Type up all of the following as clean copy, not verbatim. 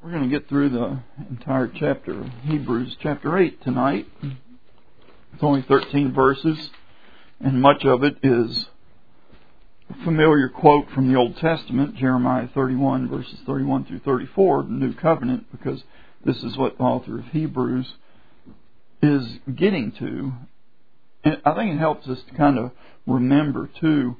We're going to get through the entire chapter of Hebrews, chapter 8 tonight. It's only 13 verses, and much of it is a familiar quote from the Old Testament, Jeremiah 31, verses 31 through 34, the New Covenant, because this is what the author of Hebrews is getting to. And I think it helps us to kind of remember, too,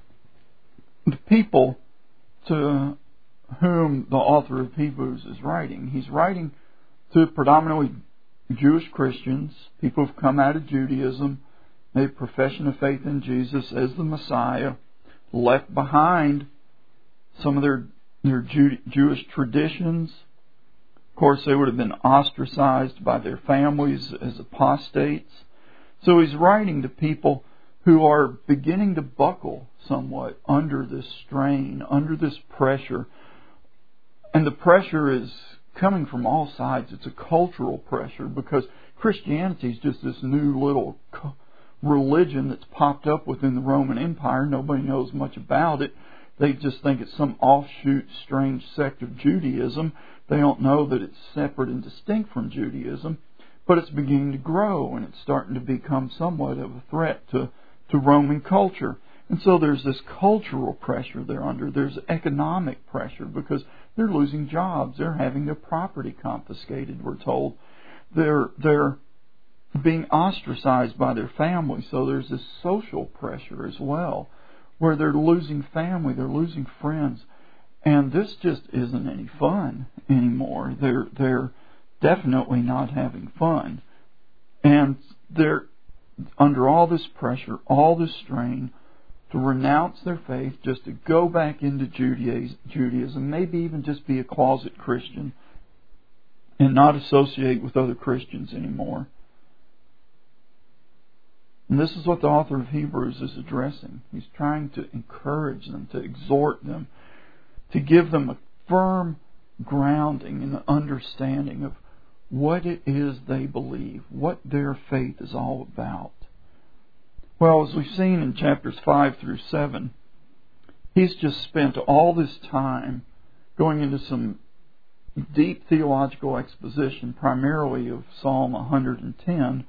the people to whom the author of Hebrews is writing. He's writing to predominantly Jewish Christians, people who've come out of Judaism, made profession of faith in Jesus as the Messiah, left behind some of their Jewish traditions. Of course, they would have been ostracized by their families as apostates. So he's writing to people who are beginning to buckle somewhat under this strain, under this pressure. And the pressure is coming from all sides. It's a cultural pressure because Christianity is just this new little religion that's popped up within the Roman Empire. Nobody knows much about it. They just think it's some offshoot, strange sect of Judaism. They don't know that it's separate and distinct from Judaism. But it's beginning to grow, and it's starting to become somewhat of a threat to Roman culture. And so there's this cultural pressure they're under. There's economic pressure because they're losing jobs. They're having their property confiscated, we're told. They're being ostracized by their family. So there's this social pressure as well, where they're losing family, they're losing friends. And this just isn't any fun anymore. They're definitely not having fun. And they're under all this pressure, all this strain, to renounce their faith, just to go back into Judaism, maybe even just be a closet Christian and not associate with other Christians anymore. And this is what the author of Hebrews is addressing. He's trying to encourage them, to exhort them, to give them a firm grounding and understanding of what it is they believe, what their faith is all about. Well, as we've seen in chapters 5 through 7, he's just spent all this time going into some deep theological exposition, primarily of Psalm 110,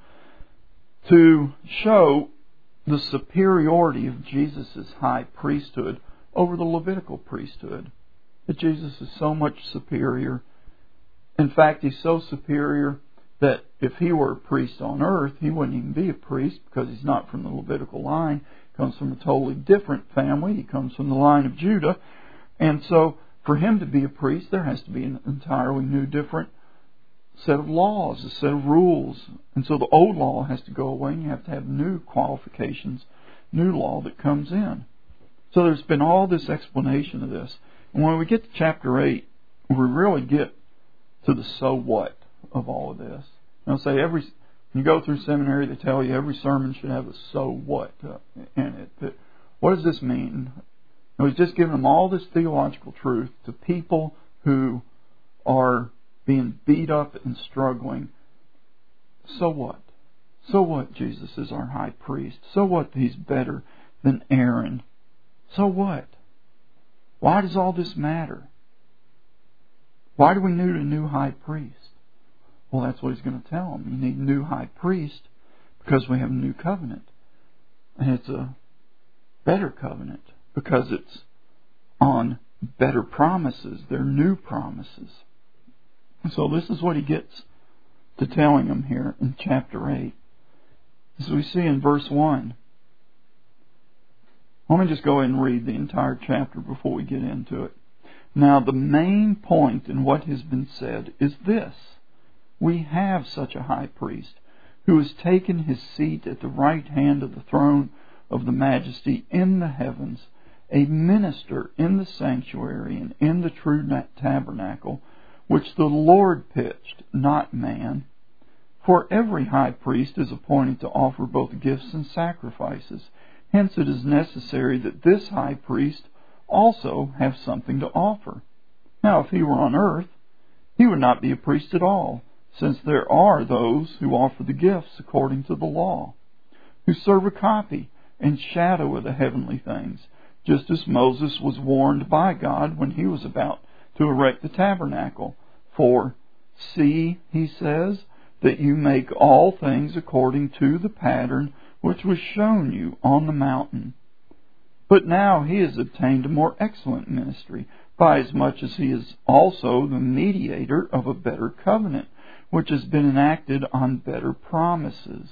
to show the superiority of Jesus' high priesthood over the Levitical priesthood. That Jesus is so much superior. In fact, he's so superior that if he were a priest on earth, he wouldn't even be a priest because he's not from the Levitical line. He comes from a totally different family. He comes from the line of Judah. And so for him to be a priest, there has to be an entirely new, different set of laws, a set of rules. And so the old law has to go away and you have to have new qualifications, new law that comes in. So there's been all this explanation of this. And when we get to chapter 8, we really get to the so what of all of this. When you go through seminary, they tell you every sermon should have a so what in it. What does this mean? He's just giving them all this theological truth to people who are being beat up and struggling. So what? So what Jesus is our high priest? So what he's better than Aaron? So what? Why does all this matter? Why do we need a new high priest? Well, that's what he's going to tell them. You need a new high priest because we have a new covenant. And it's a better covenant because it's on better promises. They're new promises. And so this is what he gets to telling them here in chapter 8. As we see in verse 1. Let me just go ahead and read the entire chapter before we get into it. Now, the main point in what has been said is this. We have such a high priest who has taken his seat at the right hand of the throne of the majesty in the heavens, a minister in the sanctuary and in the true tabernacle, which the Lord pitched, not man. For every high priest is appointed to offer both gifts and sacrifices. Hence it is necessary that this high priest also have something to offer. Now, if he were on earth, he would not be a priest at all, since there are those who offer the gifts according to the law, who serve a copy and shadow of the heavenly things, just as Moses was warned by God when he was about to erect the tabernacle. For see, he says, that you make all things according to the pattern which was shown you on the mountain. But now he has obtained a more excellent ministry, by as much as he is also the mediator of a better covenant, which has been enacted on better promises.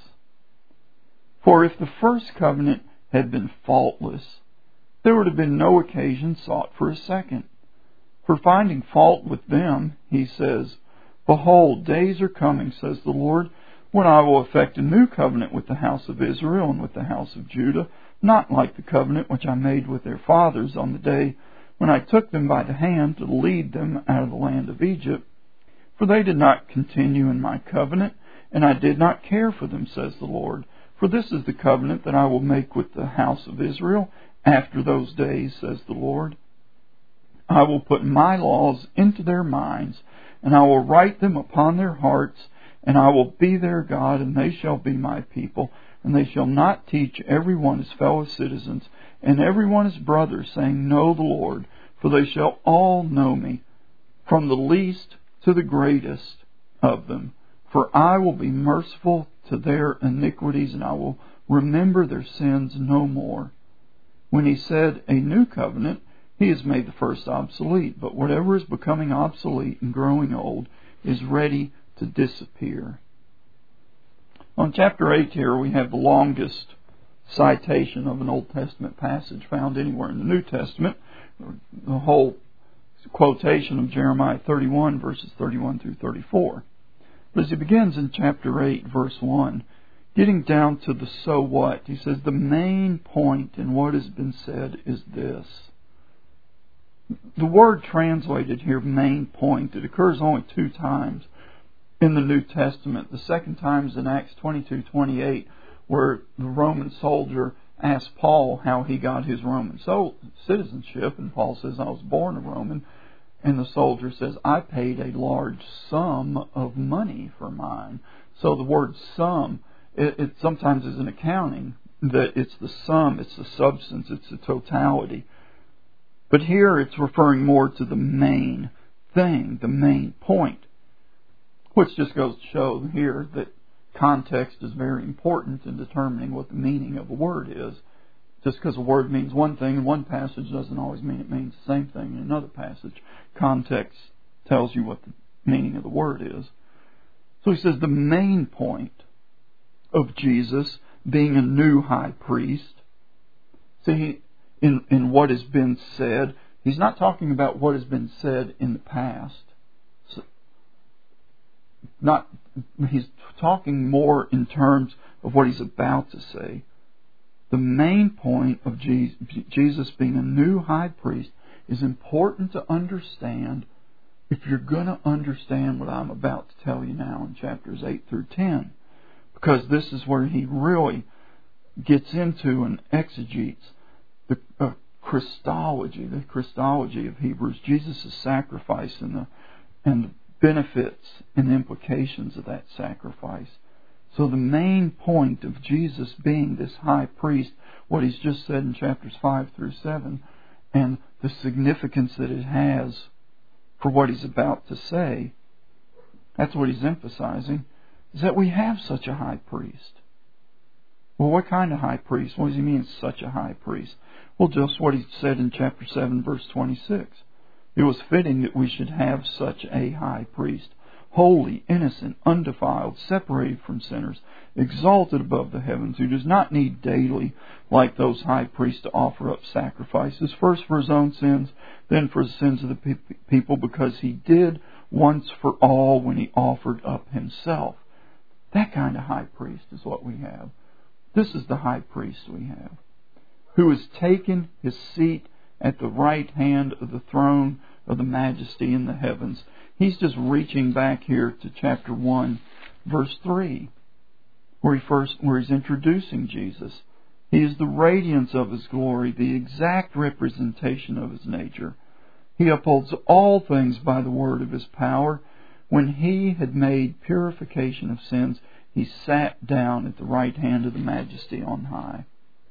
For if the first covenant had been faultless, there would have been no occasion sought for a second. For finding fault with them, he says, Behold, days are coming, says the Lord, when I will effect a new covenant with the house of Israel and with the house of Judah, not like the covenant which I made with their fathers on the day when I took them by the hand to lead them out of the land of Egypt. For they did not continue in my covenant, and I did not care for them, says the Lord. For this is the covenant that I will make with the house of Israel after those days, says the Lord. I will put my laws into their minds, and I will write them upon their hearts, and I will be their God, and they shall be my people. And they shall not teach every one his fellow citizens, and every one his brother, saying, Know the Lord, for they shall all know me, from the least to the greatest of them. For I will be merciful to their iniquities, and I will remember their sins no more. When he said a new covenant, he has made the first obsolete, but whatever is becoming obsolete and growing old is ready to disappear. On chapter 8 here, we have the longest citation of an Old Testament passage found anywhere in the New Testament. The whole quotation of Jeremiah 31, verses 31 through 34. But as he begins in chapter 8, verse 1, getting down to the so what, he says, the main point in what has been said is this. The word translated here, main point, it occurs only 2 times in the New Testament. The second time is in Acts 22:28, where the Roman soldier asked Paul how he got his Roman citizenship, and Paul says, I was born a Roman. And the soldier says, I paid a large sum of money for mine. So the word sum, it sometimes is in accounting, that it's the sum, it's the substance, it's the totality. But here it's referring more to the main thing, the main point. Which just goes to show here that context is very important in determining what the meaning of a word is. Just because a word means one thing in one passage doesn't always mean it means the same thing in another passage. Context tells you what the meaning of the word is. So he says the main point of Jesus being a new high priest. See, in what has been said, he's not talking about what has been said in the past. He's talking more in terms of what he's about to say. The main point of Jesus being a new high priest is important to understand if you're going to understand what I'm about to tell you now in chapters 8 through 10. Because this is where he really gets into and exegetes the Christology of Hebrews, Jesus' sacrifice and the benefits and implications of that sacrifice. So the main point of Jesus being this high priest, what he's just said in chapters 5 through 7, and the significance that it has for what he's about to say, that's what he's emphasizing, is that we have such a high priest. Well, what kind of high priest? What does he mean, such a high priest? Well, just what he said in chapter 7, verse 26. It was fitting that we should have such a high priest, holy, innocent, undefiled, separated from sinners, exalted above the heavens, who does not need daily, like those high priests, to offer up sacrifices, first for his own sins, then for the sins of the people, because he did once for all when he offered up himself. That kind of high priest is what we have. This is the high priest we have, who has taken his seat at the right hand of the throne of the majesty in the heavens. He's just reaching back here to chapter 1, verse 3, where he's introducing Jesus. He is the radiance of his glory, the exact representation of his nature. He upholds all things by the word of his power. When he had made purification of sins, he sat down at the right hand of the majesty on high.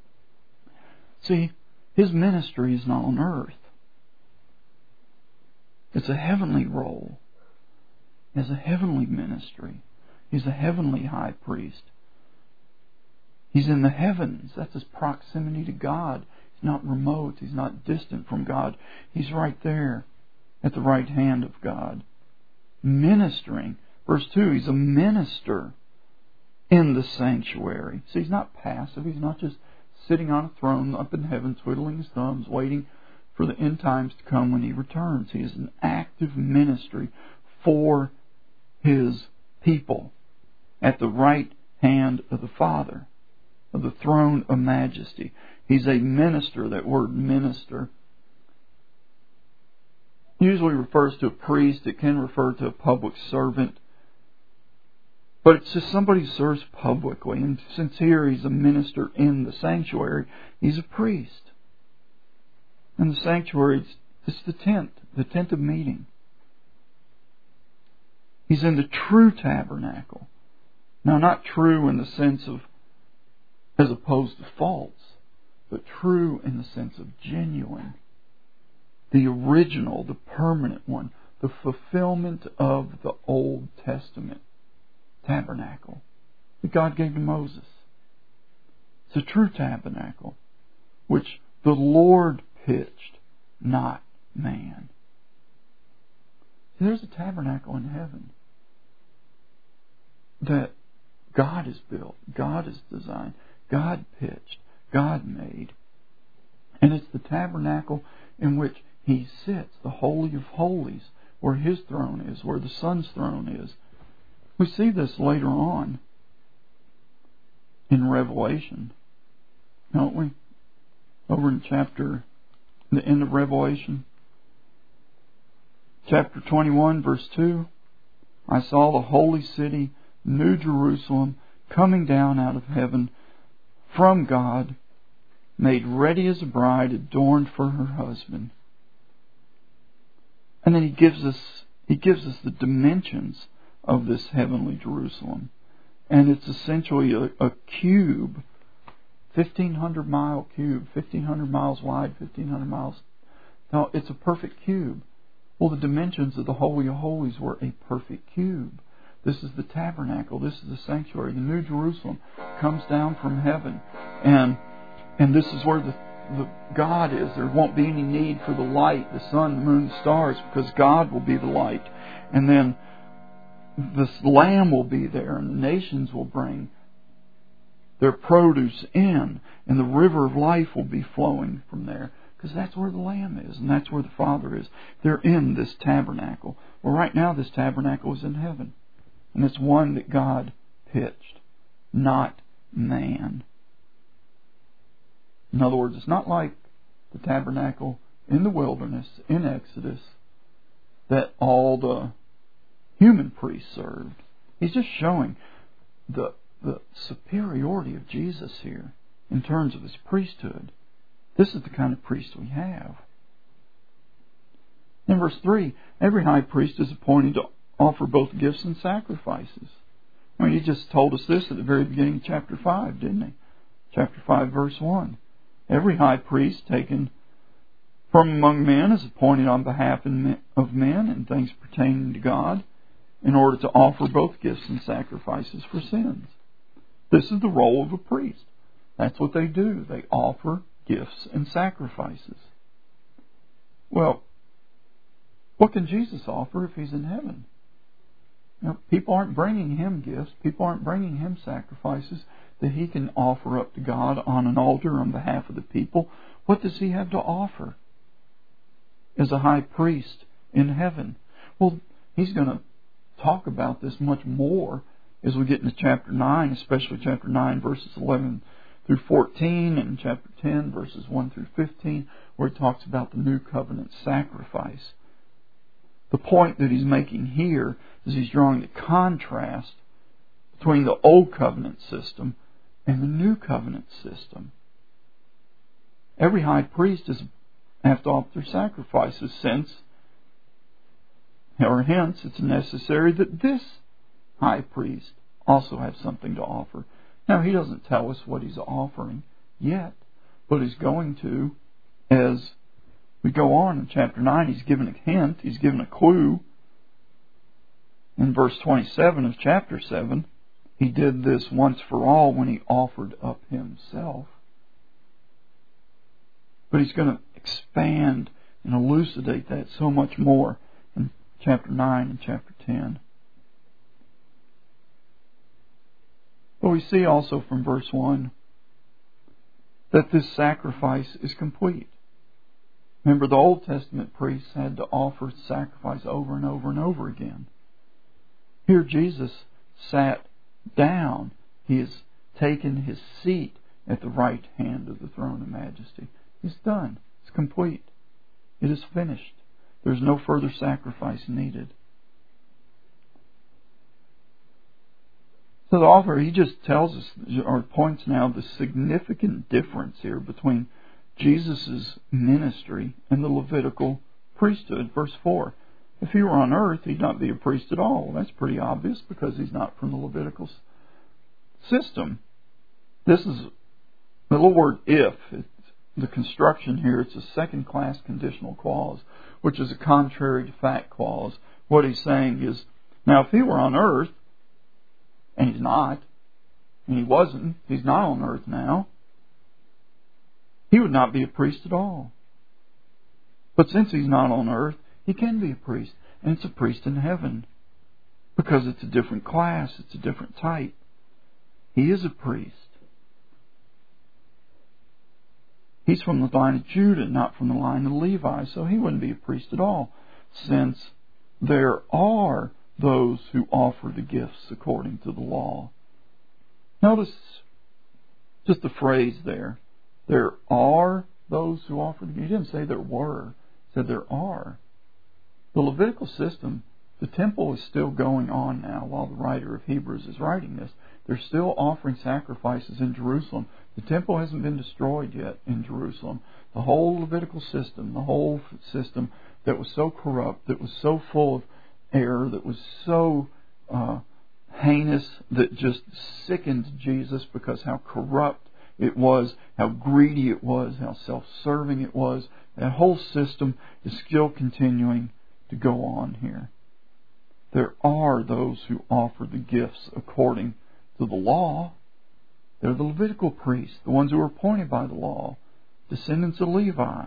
See, his ministry is not on earth. It's a heavenly role. has a heavenly ministry. He's a heavenly high priest. He's in the heavens. That's his proximity to God. He's not remote. He's not distant from God. He's right there at the right hand of God, ministering. Verse 2, He's a minister in the sanctuary. See, He's not passive. He's not just sitting on a throne up in heaven, twiddling His thumbs, waiting for the end times to come when He returns. He is an active ministry for His people at the right hand of the Father, of the throne of majesty. He's a minister. That word minister usually refers to a priest. It can refer to a public servant. But it's just somebody who serves publicly. And since here He's a minister in the sanctuary, He's a priest. And the sanctuary is the tent of meeting. He's in the true tabernacle. Now, not true in the sense of as opposed to false, but true in the sense of genuine. The original, the permanent one, the fulfillment of the Old Testament tabernacle that God gave to Moses. It's a true tabernacle which the Lord pitched, not man. See, there's a tabernacle in heaven that God has built, God has designed, God pitched, God made. And it's the tabernacle in which He sits, the Holy of Holies, where His throne is, where the Son's throne is. We see this later on in Revelation, don't we? Over in the end of Revelation, chapter 21, verse 2. I saw the holy city, New Jerusalem, coming down out of heaven from God, made ready as a bride adorned for her husband. And then He gives us the dimensions of this heavenly Jerusalem. And it's essentially a cube, 1,500 mile cube, 1,500 miles wide, 1,500 miles. Now, it's a perfect cube. Well, the dimensions of the Holy of Holies were a perfect cube. This is the tabernacle. This is the sanctuary. The New Jerusalem comes down from heaven. And this is where the God is. There won't be any need for the light, the sun, the moon, the stars, because God will be the light. And then this Lamb will be there, and the nations will bring their produce in, and the river of life will be flowing from there, because that's where the Lamb is, and that's where the Father is. They're in this tabernacle. Well, right now this tabernacle is in heaven, and it's one that God pitched, not man. In other words, it's not like the tabernacle in the wilderness, in Exodus, that all the human priests served. He's just showing the superiority of Jesus here in terms of His priesthood. This is the kind of priest we have. In verse 3, every high priest is appointed to offer both gifts and sacrifices. I mean, He just told us this at the very beginning of chapter 5, didn't He? Chapter 5, verse 1. Every high priest taken from among men is appointed on behalf of men in things pertaining to God, in order to offer both gifts and sacrifices for sins. This is the role of a priest. That's what they do. They offer gifts and sacrifices. Well, what can Jesus offer if He's in heaven? People aren't bringing Him gifts. People aren't bringing Him sacrifices that He can offer up to God on an altar on behalf of the people. What does He have to offer as a high priest in heaven? Well, He's going to talk about this much more as we get into chapter 9, especially chapter 9 verses 11 through 14 and chapter 10 verses 1 through 15, where He talks about the new covenant sacrifice. The point that He's making here is He's drawing the contrast between the old covenant system and the new covenant system. Every high priest have to offer sacrifices, hence it's necessary that this high priest also have something to offer. Now, he doesn't tell us what he's offering yet, but he's going to as we go on in chapter 9. He's given a hint, he's given a clue. In verse 27 of chapter 7, He did this once for all when He offered up Himself. But He's going to expand and elucidate that so much more in chapter 9 and chapter 10. But we see also from verse 1 that this sacrifice is complete. Remember, the Old Testament priests had to offer sacrifice over and over and over again. Here Jesus sat down. He has taken His seat at the right hand of the throne of majesty. It's done. It's complete. It is finished. There's no further sacrifice needed. So the author, he just tells us, or points now, the significant difference here between Jesus' ministry and the Levitical priesthood. Verse 4. If He were on earth, He'd not be a priest at all. That's pretty obvious because He's not from the Levitical system. This is the little word if. The construction here, it's a second-class conditional clause, which is a contrary to fact clause. What he's saying is, now if He were on earth, and He's not, and He wasn't, He's not on earth now, He would not be a priest at all. But since He's not on earth, He can be a priest, and it's a priest in heaven, because it's a different class, it's a different type. He is a priest. He's from the line of Judah, not from the line of Levi, so He wouldn't be a priest at all, since there are those who offer the gifts according to the law. Notice just the phrase there. There are those who offer the gifts. He didn't say there were. He said there are. The Levitical system, the temple is still going on now while the writer of Hebrews is writing this. They're still offering sacrifices in Jerusalem. The temple hasn't been destroyed yet in Jerusalem. The whole Levitical system, the whole system that was so corrupt, that was so full of error, that was so heinous, that just sickened Jesus because how corrupt it was, how greedy it was, how self-serving it was. That whole system is still continuing to go on here. There are those who offer the gifts according to the law. They're the Levitical priests, the ones who were appointed by the law, descendants of Levi.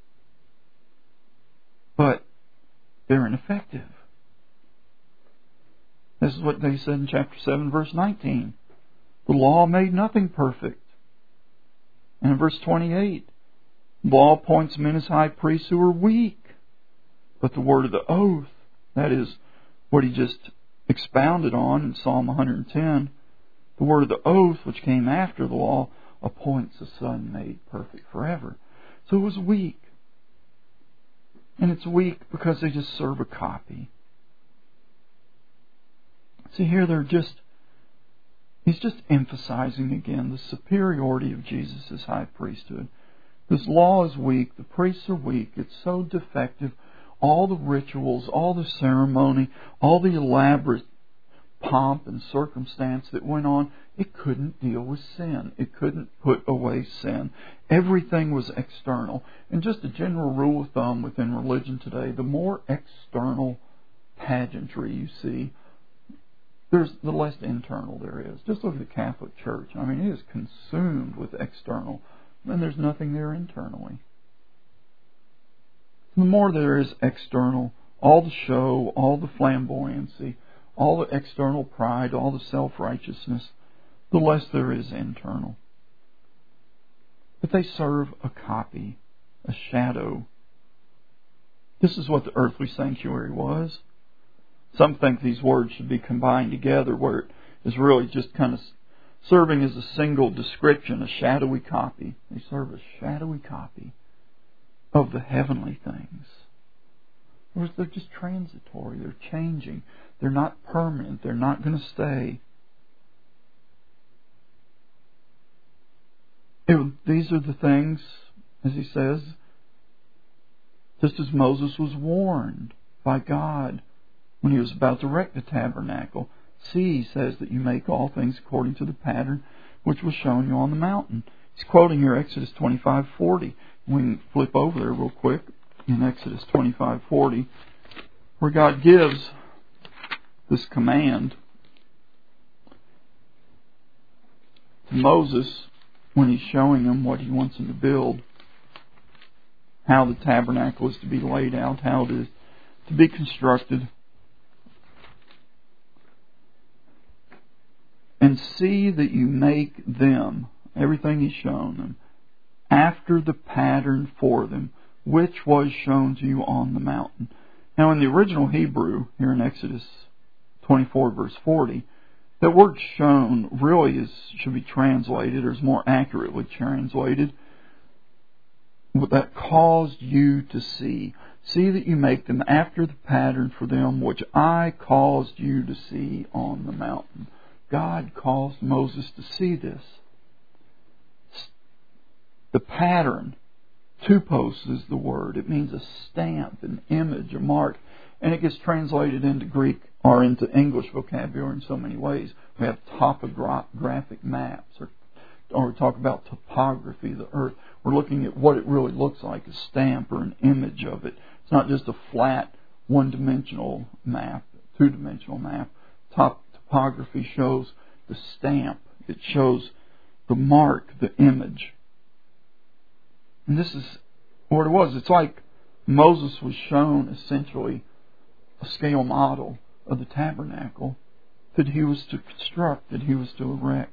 But they're ineffective. This is what they said in chapter 7, verse 19. The law made nothing perfect. And in verse 28, the law appoints men as high priests who are weak. But the word of the oath, that is what he just expounded on in Psalm 110, the word of the oath, which came after the law, appoints a son made perfect forever. So it was weak. And it's weak because they just serve a copy. See, here he's just emphasizing again the superiority of Jesus' high priesthood. This law is weak. The priests are weak. It's so defective. All the rituals, all the ceremony, all the elaborate pomp and circumstance that went on, it couldn't deal with sin. It couldn't put away sin. Everything was external. And just a general rule of thumb within religion today, the more external pageantry you see, the less internal there is. Just look at the Catholic Church. I mean, it is consumed with external, and there's nothing there internally. The more there is external, all the show, all the flamboyancy, all the external pride, all the self-righteousness, the less there is internal. But they serve a copy, a shadow. This is what the earthly sanctuary was. Some think these words should be combined together, where it is really just kind of serving as a single description, a shadowy copy. They serve a shadowy copy of the heavenly things. Whereas they're just transitory, they're changing, they're not permanent, they're not going to stay. These are the things, as he says, just as Moses was warned by God when he was about to erect the tabernacle. See, he says, that you make all things according to the pattern which was shown you on the mountain. He's quoting here Exodus 25:40. We can flip over there real quick in Exodus 25:40, where God gives this command to Moses when he's showing him what he wants him to build, how the tabernacle is to be laid out, how it is to be constructed. And see that you make them, everything he's shown them, after the pattern for them, which was shown to you on the mountain. Now in the original Hebrew, here in Exodus 24 verse 40, that word shown really should be translated, or is more accurately translated, that caused you to see. See that you make them after the pattern for them, which I caused you to see on the mountain. God caused Moses to see this. The pattern, tupos is the word. It means a stamp, an image, a mark. And it gets translated into Greek or into English vocabulary in so many ways. We have topographic maps, or we talk about topography of the earth. We're looking at what it really looks like, a stamp or an image of it. It's not just a flat, one-dimensional map, two-dimensional map. Topography shows the stamp. It shows the mark, the image. And this is what it was. It's like Moses was shown essentially a scale model of the tabernacle that he was to construct, that he was to erect.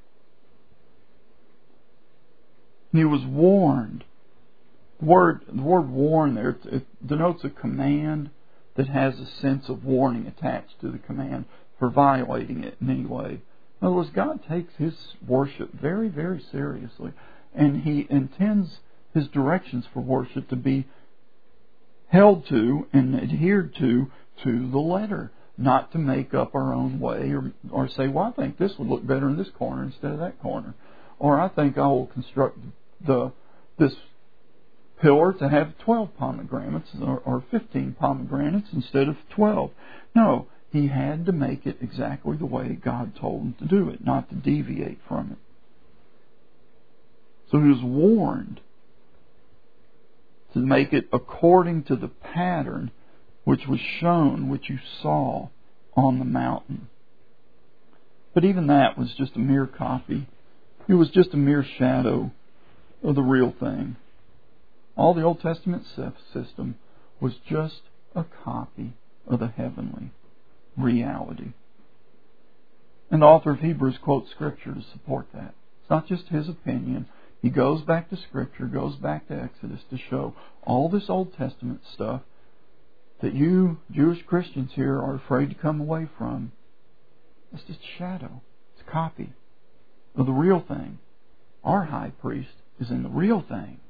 And he was warned. The word warn there, it denotes a command that has a sense of warning attached to the command for violating it in any way. In other words, God takes His worship very, very seriously, and He intends His directions for worship to be held to and adhered to the letter, not to make up our own way or say, well, I think this would look better in this corner instead of that corner, or I think I will construct this pillar to have 12 pomegranates or 15 pomegranates instead of 12. No, he had to make it exactly the way God told him to do it, not to deviate from it. So he was warned to make it according to the pattern which was shown, which you saw on the mountain. But even that was just a mere copy. It was just a mere shadow of the real thing. All the Old Testament system was just a copy of the heavenly reality. And the author of Hebrews quotes Scripture to support that. It's not just his opinion. He goes back to Scripture, goes back to Exodus to show all this Old Testament stuff that you Jewish Christians here are afraid to come away from. It's just a shadow. It's a copy of the real thing. Our high priest is in the real thing.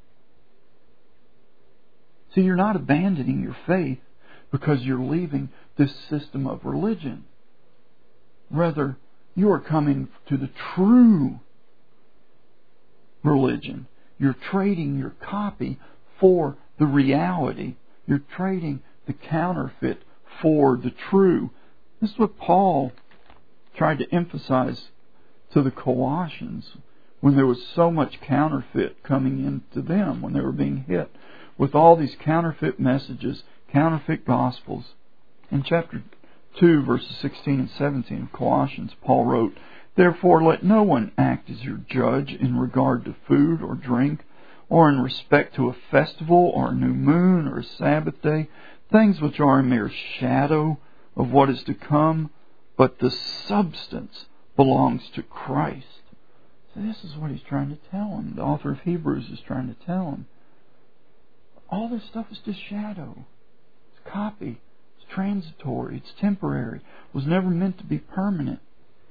See, you're not abandoning your faith because you're leaving this system of religion. Rather, you are coming to the true religion. You're trading your copy for the reality. You're trading the counterfeit for the true. This is what Paul tried to emphasize to the Colossians when there was so much counterfeit coming into them, when they were being hit with all these counterfeit messages, counterfeit gospels. In chapter 2, verses 16 and 17 of Colossians, Paul wrote, "Therefore let no one act as your judge in regard to food or drink, or in respect to a festival or a new moon or a Sabbath day, things which are a mere shadow of what is to come, but the substance belongs to Christ." So this is what he's trying to tell them. The author of Hebrews is trying to tell them. All this stuff is just shadow. It's a copy. It's transitory. It's temporary. It was never meant to be permanent.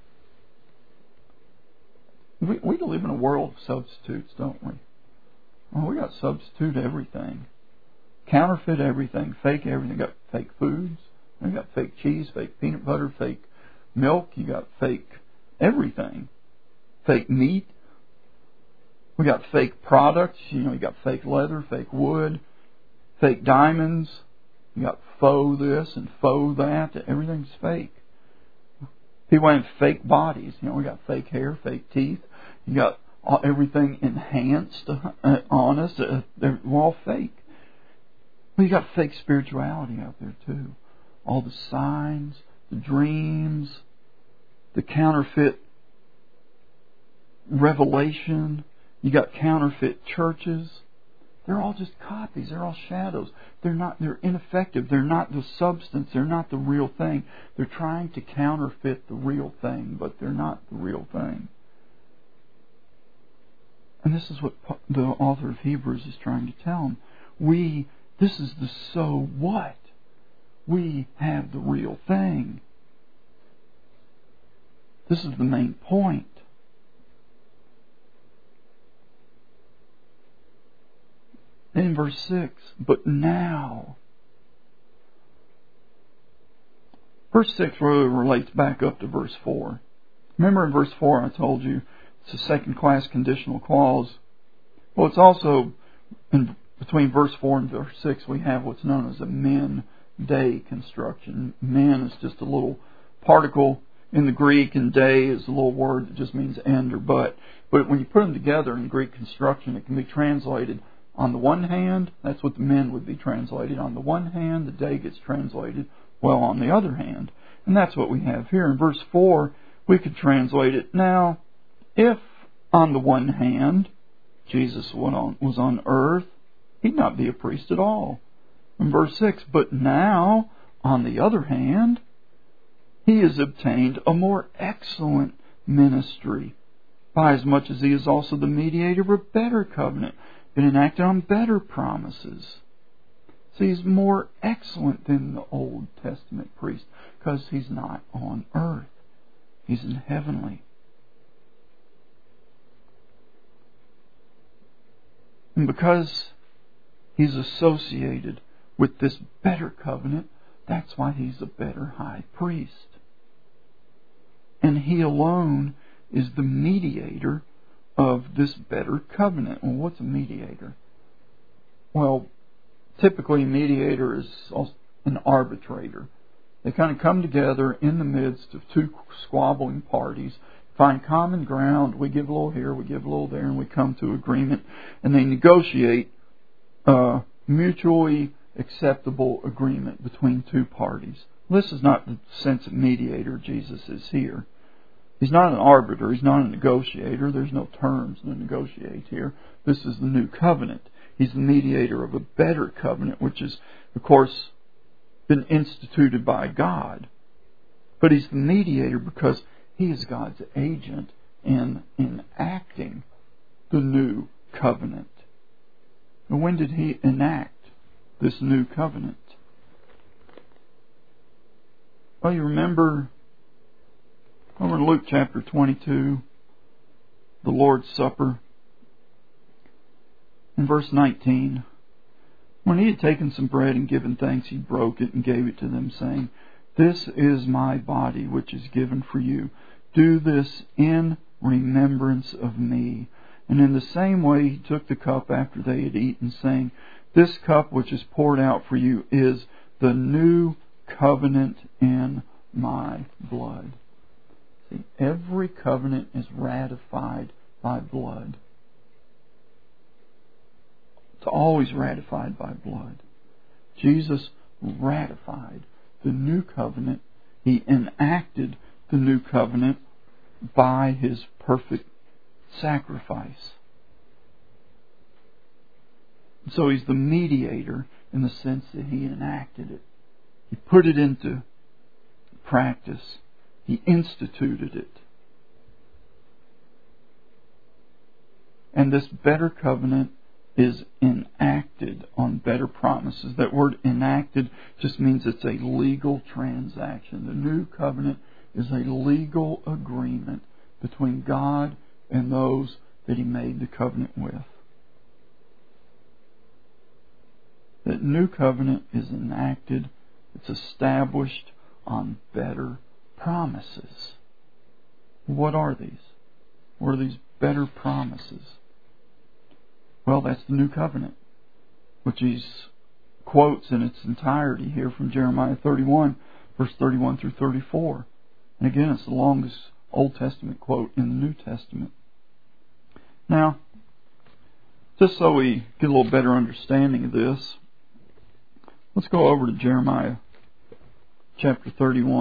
We live in a world of substitutes, don't we? Well, we got substitute everything. Counterfeit everything. Fake everything. We got fake foods. We got fake cheese, fake peanut butter, fake milk. You got fake everything. Fake meat. We got fake products. You got fake leather, fake wood, fake diamonds. You got faux this and faux that. Everything's fake. People have fake bodies. We got fake hair, fake teeth. You got everything enhanced on us. We're all fake. Well, you got fake spirituality out there too. All the signs, the dreams, the counterfeit revelation. You got counterfeit churches. They're all just copies. They're all shadows. They're ineffective. They're not the substance. They're not the real thing. They're trying to counterfeit the real thing, but they're not the real thing. And this is what the author of Hebrews is trying to tell them. This is the so what. We have the real thing. This is the main point. In verse 6, but now. Verse 6 really relates back up to verse 4. Remember in verse 4 I told you it's a second-class conditional clause. Well, it's also, between verse 4 and verse 6, we have what's known as a men-day construction. Men is just a little particle in the Greek, and day is a little word that just means and or but. But when you put them together in Greek construction, it can be translated on the one hand. That's what the men would be translated. On the one hand, the day gets translated, well, on the other hand. And that's what we have here. In verse 4, we could translate it, now, if on the one hand Jesus was on earth, he'd not be a priest at all. In verse 6, but now, on the other hand, he has obtained a more excellent ministry, by as much as he is also the mediator of a better covenant, been enacted on better promises. So he's more excellent than the Old Testament priest, because he's not on earth. He's in heavenly. And because he's associated with this better covenant, that's why he's a better high priest. And he alone is the mediator of this better covenant. Well, what's a mediator? Well, typically a mediator is an arbitrator. They kind of come together in the midst of two squabbling parties, find common ground. We give a little here, we give a little there, and we come to agreement. And they negotiate a mutually acceptable agreement between two parties. This is not the sense of mediator Jesus is here. He's not an arbiter. He's not a negotiator. There's no terms to negotiate here. This is the new covenant. He's the mediator of a better covenant, which is, of course, been instituted by God. But he's the mediator because he is God's agent in enacting the new covenant. And when did he enact this new covenant? Well, you remember over in Luke chapter 22, the Lord's Supper. In verse 19, when he had taken some bread and given thanks, he broke it and gave it to them, saying, "This is my body, which is given for you. Do this in remembrance of me." And in the same way he took the cup after they had eaten, saying, "This cup which is poured out for you is the new covenant in my blood." See, every covenant is ratified by blood. It's always ratified by blood. Jesus ratified the new covenant. He enacted the new covenant by his perfect sacrifice. So he's the mediator in the sense that he enacted it. He put it into practice. He instituted it. And this better covenant is enacted on better promises. That word enacted just means it's a legal transaction. The new covenant is a legal agreement between God and those that he made the covenant with. That new covenant is enacted, it's established on better promises. What are these? What are these better promises? Well, that's the new covenant, which he quotes in its entirety here from Jeremiah 31, verse 31 through 34. And again, it's the longest Old Testament quote in the New Testament. Now, just so we get a little better understanding of this, let's go over to Jeremiah chapter 31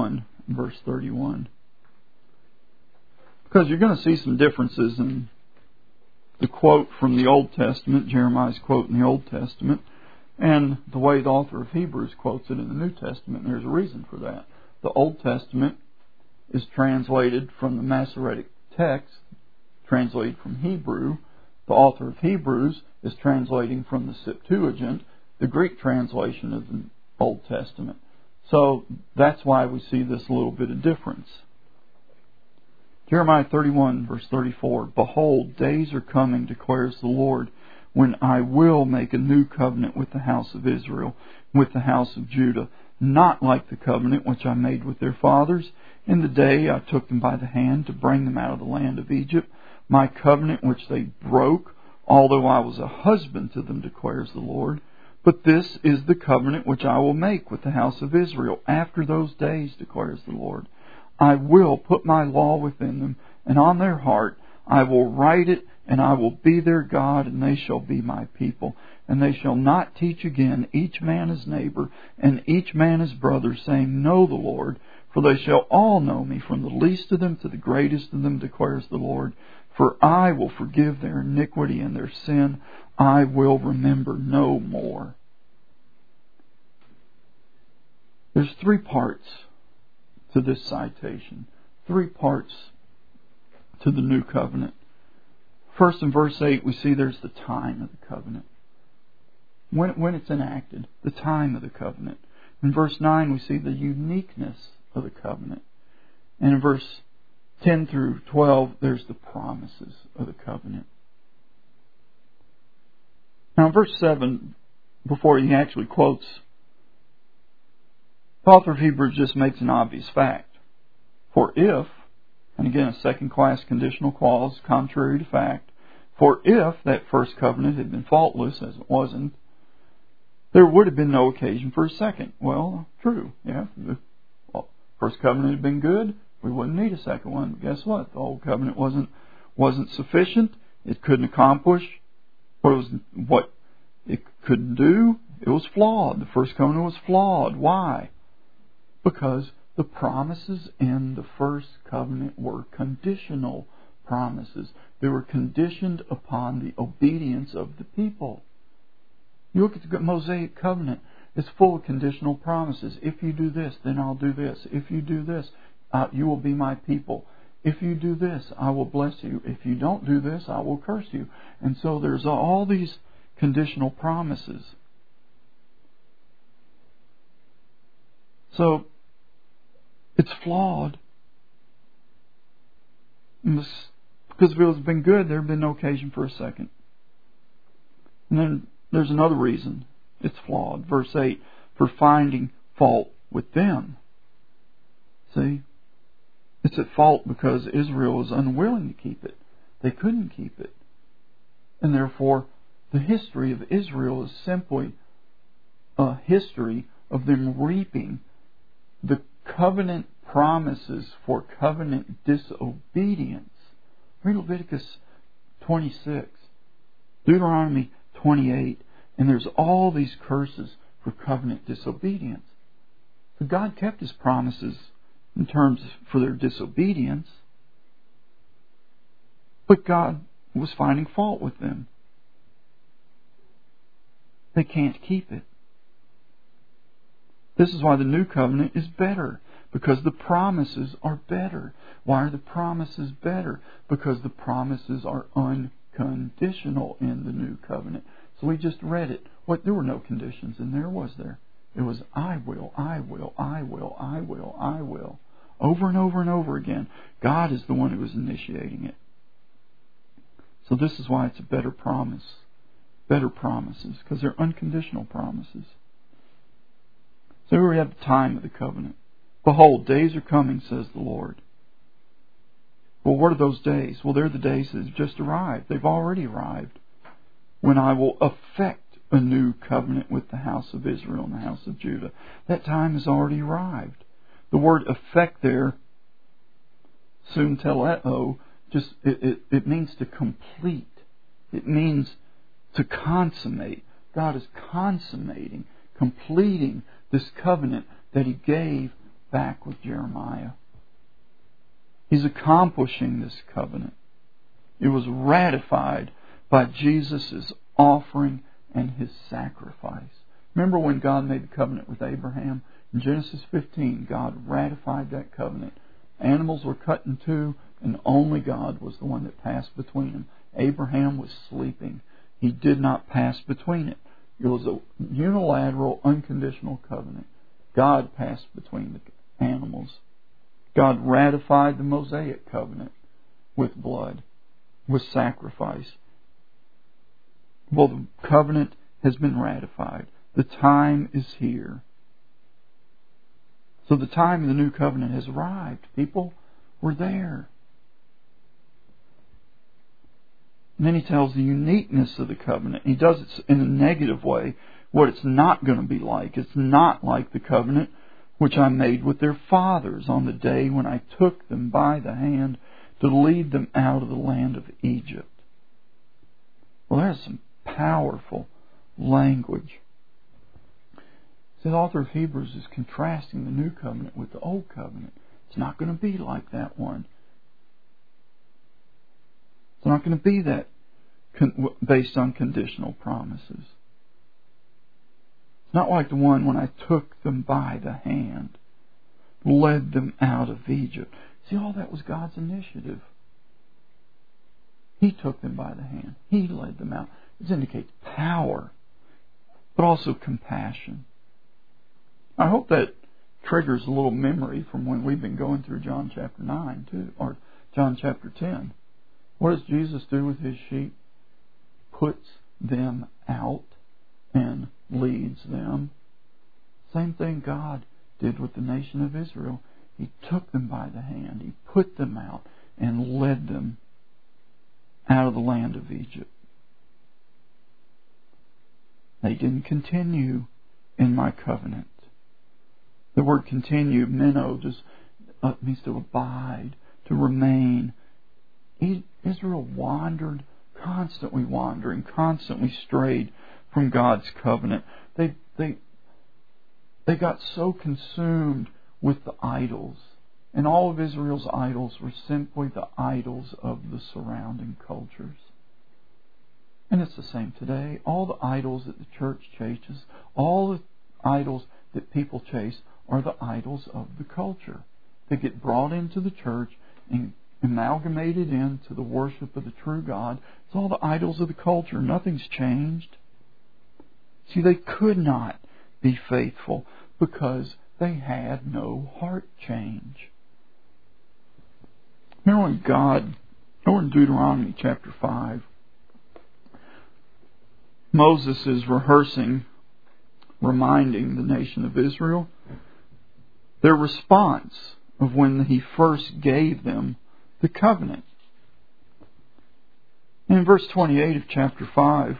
verse 31. Because you're going to see some differences in the quote from the Old Testament, Jeremiah's quote in the Old Testament, and the way the author of Hebrews quotes it in the New Testament. And there's a reason for that. The Old Testament is translated from the Masoretic text, translated from Hebrew. The author of Hebrews is translating from the Septuagint, the Greek translation of the Old Testament. So that's why we see this little bit of difference. Jeremiah 31, verse 34, Behold, days are coming, declares the Lord, when I will make a new covenant with the house of Israel, with the house of Judah, not like the covenant which I made with their fathers in the day I took them by the hand to bring them out of the land of Egypt, my covenant which they broke, although I was a husband to them, declares the Lord. But this is the covenant which I will make with the house of Israel after those days, declares the Lord. I will put my law within them, and on their heart I will write it, and I will be their God, and they shall be my people. And they shall not teach again each man his neighbor, and each man his brother, saying, Know the Lord, for they shall all know me, from the least of them to the greatest of them, declares the Lord. For I will forgive their iniquity and their sin I will remember no more. There's 3 parts to this citation. 3 parts to the new covenant. First, in verse 8, we see there's the time of the covenant. When it's enacted, the time of the covenant. In verse 9, we see the uniqueness of the covenant. And in verse 10 through 12, there's the promises of the covenant. Now, in verse 7, before he actually quotes, the author of Hebrews just makes an obvious fact. For if, and again a second-class conditional clause, contrary to fact, for if that first covenant had been faultless, as it wasn't, there would have been no occasion for a second. Well, true. Yeah, the first covenant had been good, we wouldn't need a second one. But guess what? The old covenant wasn't sufficient. It couldn't accomplish what it could do. It was flawed. The first covenant was flawed. Why? Because the promises in the first covenant were conditional promises. They were conditioned upon the obedience of the people. You look at the Mosaic covenant, it's full of conditional promises. If you do this, then I'll do this. If you do this, you will be my people. If you do this, I will bless you. If you don't do this, I will curse you. And so there's all these conditional promises. So it's flawed. Because if it was been good, there had been no occasion for a second. And then there's another reason it's flawed. Verse 8, for finding fault with them. See? It's at fault because Israel was unwilling to keep it. They couldn't keep it. And therefore, the history of Israel is simply a history of them reaping the covenant promises for covenant disobedience. Read Leviticus 26, Deuteronomy 28, and there's all these curses for covenant disobedience. But God kept His promises in terms for their disobedience, but God was finding fault with them. They can't keep it. This is why the new covenant is better, because the promises are better. Why are the promises better? Because the promises are unconditional in the new covenant. So we just read it. There were no conditions in there, was there? It was I will, I will, I will, I will, I will. Over and over and over again. God is the one who is initiating it. So this is why it's a better promise. Better promises, because they're unconditional promises. So here we have the time of the covenant. Behold, days are coming, says the Lord. Well, what are those days? Well, they're the days that have just arrived. They've already arrived. When I will effect a new covenant with the house of Israel and the house of Judah. That time has already arrived. The word effect there, sunteleo, just it means to complete. It means to consummate. God is consummating, completing this covenant that He gave back with Jeremiah. He's accomplishing this covenant. It was ratified by Jesus' offering and His sacrifice. Remember when God made the covenant with Abraham? In Genesis 15, God ratified that covenant. Animals were cut in two, and only God was the one that passed between them. Abraham was sleeping. He did not pass between it. It was a unilateral, unconditional covenant. God passed between the animals. God ratified the Mosaic covenant with blood, with sacrifice. Well, the covenant has been ratified. The time is here. So the time of the new covenant has arrived. People, we're there. And then He tells the uniqueness of the covenant. He does it in a negative way, what it's not going to be like. It's not like the covenant which I made with their fathers on the day when I took them by the hand to lead them out of the land of Egypt. Well, there's some powerful language. The author of Hebrews is contrasting the new covenant with the old covenant. It's not going to be like that one. It's not going to be that based on conditional promises. It's not like the one when I took them by the hand, led them out of Egypt. See, all that was God's initiative. He took them by the hand. He led them out. This indicates power, but also compassion. I hope that triggers a little memory from when we've been going through John chapter 9 too, or John chapter 10. What does Jesus do with His sheep? Puts them out and leads them. Same thing God did with the nation of Israel. He took them by the hand. He put them out and led them out of the land of Egypt. They didn't continue in my covenant. The word continue, meno, just means to abide, to remain. Israel wandered, constantly wandering, constantly strayed from God's covenant. They got so consumed with the idols. And all of Israel's idols were simply the idols of the surrounding cultures. And it's the same today. All the idols that the church chases, all the idols that people chase are the idols of the culture. They get brought into the church and amalgamated into the worship of the true God. It's all the idols of the culture. Nothing's changed. See, they could not be faithful because they had no heart change. Remember when God, over in Deuteronomy chapter 5, Moses is reminding the nation of Israel their response of when He first gave them the covenant. In verse 28 of chapter 5,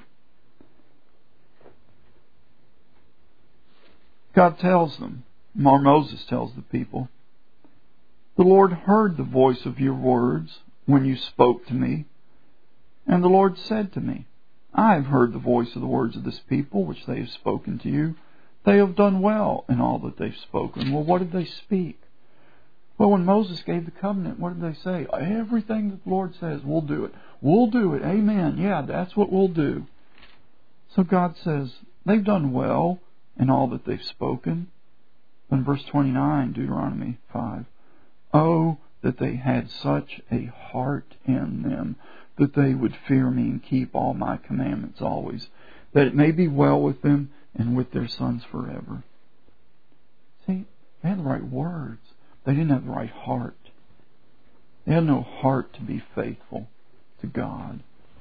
God tells them, or Moses tells the people, the Lord heard the voice of your words when you spoke to me, and the Lord said to me, I have heard the voice of the words of this people which they have spoken to you. They have done well in all that they've spoken. Well, what did they speak? Well, when Moses gave the covenant, what did they say? Everything that the Lord says, we'll do it. We'll do it. Amen. Yeah, that's what we'll do. So God says, they've done well in all that they've spoken. In verse 29, Deuteronomy 5, oh, that they had such a heart in them, that they would fear me and keep all my commandments always, that it may be well with them and with their sons forever. See, they had the right words. They didn't have the right heart. They had no heart to be faithful to God.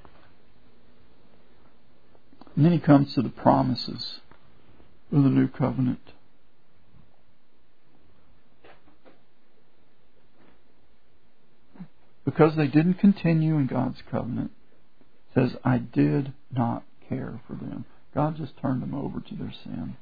And then He comes to the promises of the new covenant. Because they didn't continue in God's covenant, it says, I did not care for them. God just turned them over to their sin.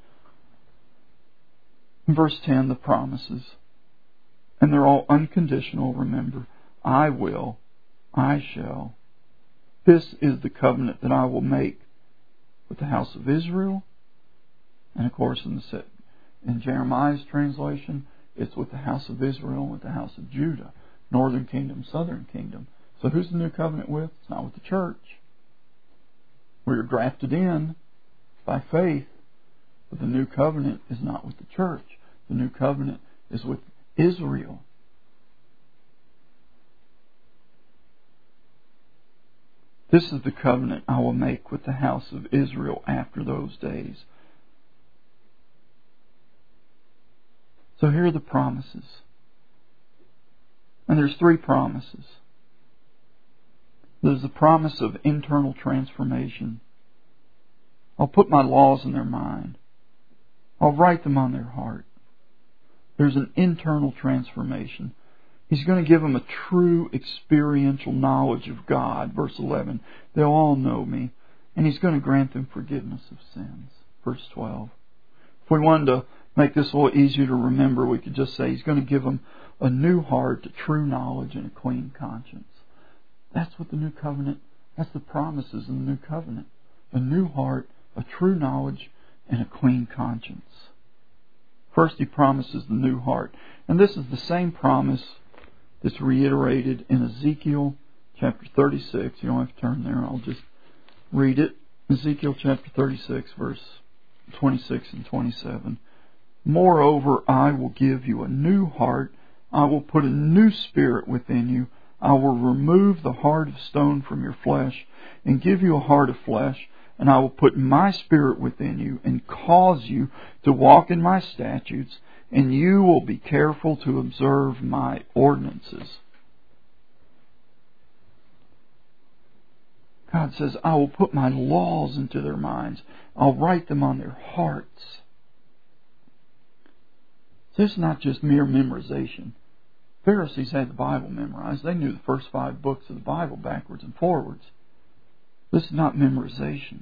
In verse 10, the promises. And they're all unconditional, remember. I will, I shall. This is the covenant that I will make with the house of Israel. And of course, in Jeremiah's translation, It's with the house of Israel and with the house of Judah. Northern kingdom, southern kingdom. So who's the new covenant with? It's not with the church. We are drafted in by faith, but the new covenant is not with the church. The new covenant is with Israel. This is the covenant I will make with the house of Israel after those days. So here are the promises. And there's 3 promises. There's the promise of internal transformation. I'll put my laws in their mind. I'll write them on their heart. There's an internal transformation. He's going to give them a true experiential knowledge of God. Verse 11, they'll all know me. And He's going to grant them forgiveness of sins. Verse 12. If we wanted to make this a little easier to remember, we could just say He's going to give them a new heart, a true knowledge, and a clean conscience. That's what the new covenant, that's the promises in the new covenant. A new heart, a true knowledge, and a clean conscience. First, He promises the new heart. And this is the same promise that's reiterated in Ezekiel chapter 36. You don't have to turn there. I'll just read it. Ezekiel chapter 36, verse 26 and 27. Moreover, I will give you a new heart. I will put a new spirit within you. I will remove the heart of stone from your flesh and give you a heart of flesh. And I will put my spirit within you and cause you to walk in my statutes, and you will be careful to observe my ordinances. God says, I will put my laws into their minds. I'll write them on their hearts. This is not just mere memorization. Pharisees had the Bible memorized. They knew the first 5 books of the Bible backwards and forwards. This is not memorization.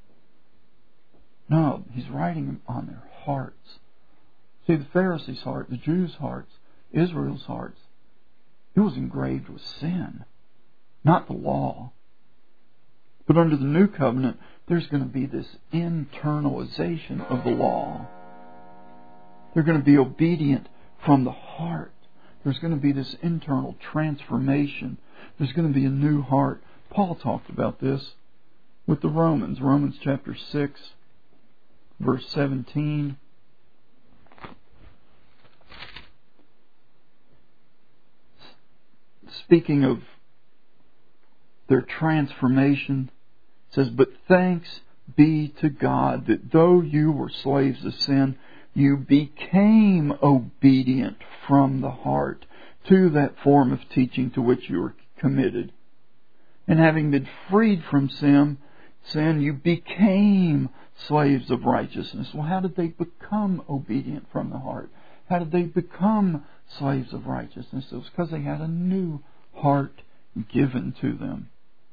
No, He's writing them on their hearts. See, the Pharisees' heart, the Jews' hearts, Israel's hearts, it was engraved with sin, not the law. But under the new covenant, there's going to be this internalization of the law. They're going to be obedient from the heart. There's going to be this internal transformation. There's going to be a new heart. Paul talked about this with the Romans. Romans chapter 6, verse 17. Speaking of their transformation, it says, but thanks be to God that though you were slaves of sin, you became obedient from the heart to that form of teaching to which you were committed. And having been freed from sin, you became slaves of righteousness. Well, how did they become obedient from the heart? How did they become slaves of righteousness? It was because they had a new heart given to them.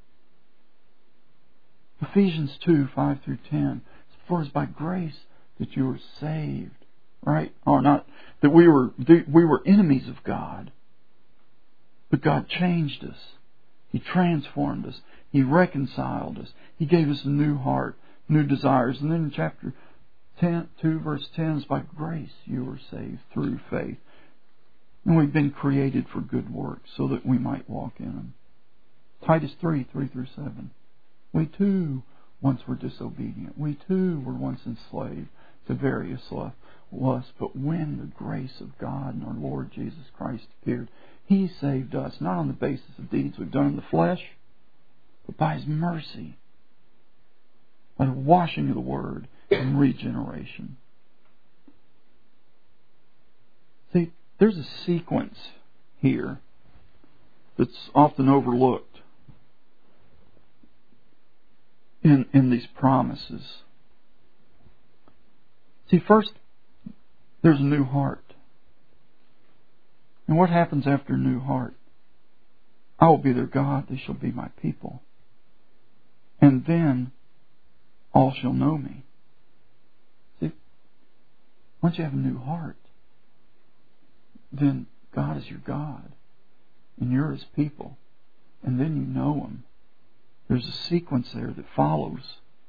Ephesians 2, 5 through 10. For it is by grace that you were saved. Right? Or not, that we were enemies of God. But God changed us. He transformed us. He reconciled us. He gave us a new heart, new desires. And then in chapter 2, verse 10, is by grace you were saved through faith. And we've been created for good works so that we might walk in them. Titus 3, 3 through 7. We too once were disobedient. We too were once enslaved to various lusts. But when the grace of God and our Lord Jesus Christ appeared, He saved us, not on the basis of deeds we've done in the flesh, but by His mercy, by the washing of the Word and regeneration. See, there's a sequence here that's often overlooked in these promises. See, first, there's a new heart. And what happens after a new heart? I will be their God, they shall be my people. And then all shall know me. See, once you have a new heart, then God is your God. And you're His people. And then you know Him. There's a sequence there that follows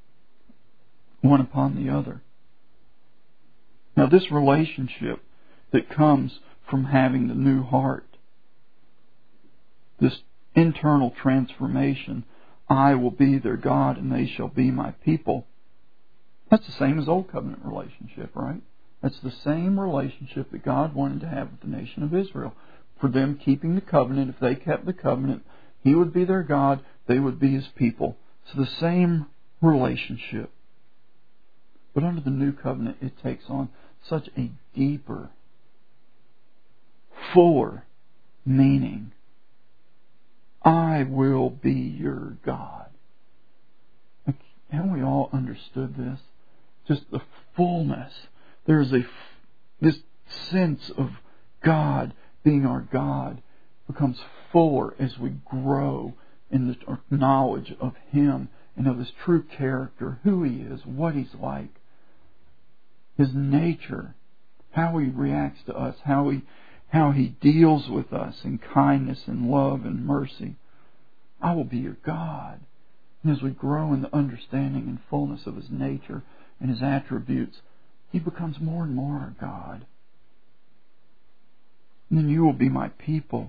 one upon the other. Now this relationship that comes from having the new heart. This internal transformation. I will be their God and they shall be my people. That's the same as Old Covenant relationship, right? That's the same relationship that God wanted to have with the nation of Israel. For them keeping the covenant, if they kept the covenant, He would be their God, they would be His people. So the same relationship. But under the new covenant, it takes on such a deeper, fuller meaning. I will be your God. Haven't we all understood this? Just the fullness. There's this sense of God being our God becomes fuller as we grow in the knowledge of Him and of His true character, who He is, what He's like, His nature, how He reacts to us, how He deals with us in kindness and love and mercy. I will be your God. And as we grow in the understanding and fullness of His nature and His attributes, He becomes more and more our God. And then you will be my people.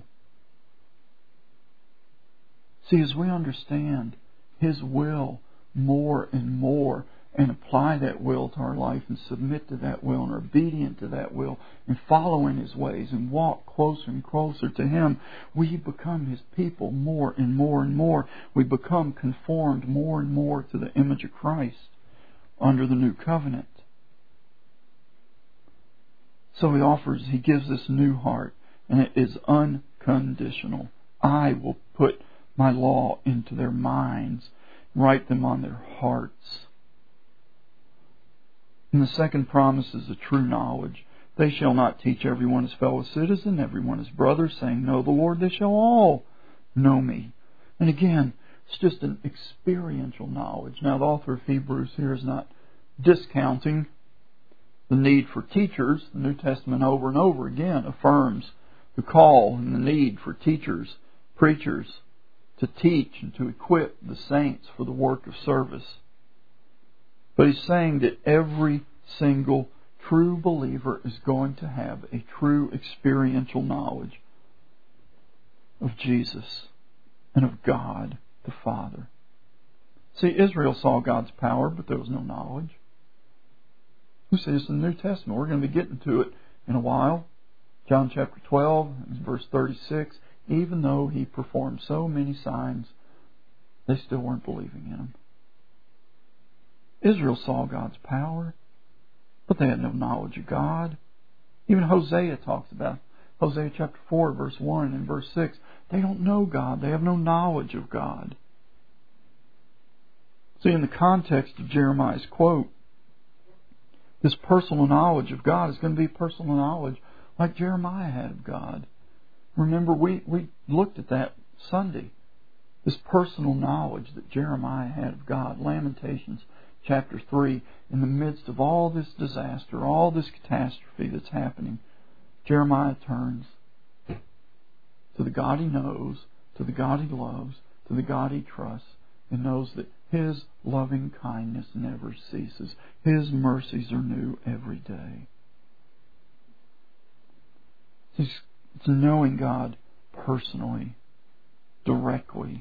See, as we understand His will more and more and apply that will to our life and submit to that will and are obedient to that will and follow in His ways and walk closer and closer to Him, we become His people more and more and more. We become conformed more and more to the image of Christ under the new covenant. So He gives this new heart, and it is unconditional. I will put my law into their minds, write them on their hearts. And the second promise is the true knowledge. They shall not teach everyone his fellow citizen, everyone his brother, saying, Know the Lord, they shall all know me. And again, it's just an experiential knowledge. Now, the author of Hebrews here is not discounting the need for teachers. The New Testament over and over again affirms the call and the need for teachers, preachers, to teach and to equip the saints for the work of service. But he's saying that every single true believer is going to have a true experiential knowledge of Jesus and of God the Father. See, Israel saw God's power, but there was no knowledge. We see this in the New Testament. We're going to be getting to it in a while. John chapter 12, verse 36. Even though He performed so many signs, they still weren't believing in Him. Israel saw God's power, but they had no knowledge of God. Even Hosea talks about Hosea chapter 4, verse 1 and verse 6. They don't know God. They have no knowledge of God. See, in the context of Jeremiah's quote, this personal knowledge of God is going to be personal knowledge like Jeremiah had of God. Remember, we looked at that Sunday. This personal knowledge that Jeremiah had of God. Lamentations chapter 3, in the midst of all this disaster, all this catastrophe that's happening, Jeremiah turns to the God he knows, to the God he loves, to the God he trusts, and knows that His loving kindness never ceases. His mercies are new every day. It's knowing God personally, directly.